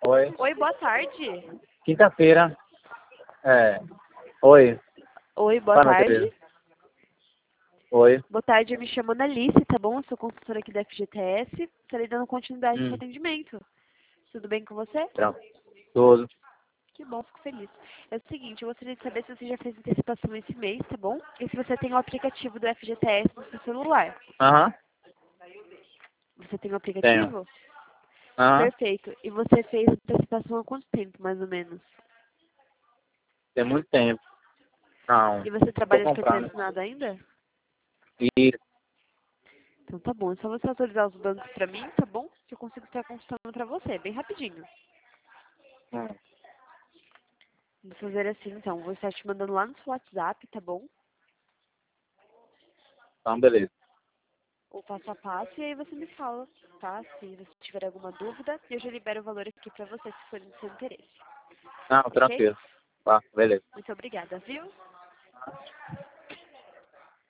Oi. Oi, boa tarde. Quinta-feira. É. Oi. Oi, boa Fala, minha tarde. querida. Oi. Boa tarde, eu me chamo Analice, tá bom? Eu sou consultora aqui da FGTS. Estarei dando continuidade no atendimento. Tudo bem com você? Tudo. Que bom, fico feliz. É o seguinte, eu gostaria de saber se você já fez antecipação esse mês, tá bom? E se você tem o aplicativo do FGTS no seu celular. Aham. Você tem o Tenho. aplicativo? Aham. Perfeito. E você fez antecipação há quanto tempo, mais ou menos? Tem muito tempo. Não. E você Tô trabalha de carteira comprando. assinada ainda? E. Então tá bom, é só você autorizar os bancos pra mim, tá bom? Que eu consigo estar consultando pra você, bem rapidinho. Vamos fazer assim então, vou estar te mandando lá no seu WhatsApp, tá bom? Então, beleza. O passo a passo e aí você me fala, tá? Se você tiver alguma dúvida, eu já libero o valor aqui pra você, se for do seu interesse. Não, Ok? tranquilo. Tá, beleza. Muito obrigada, viu?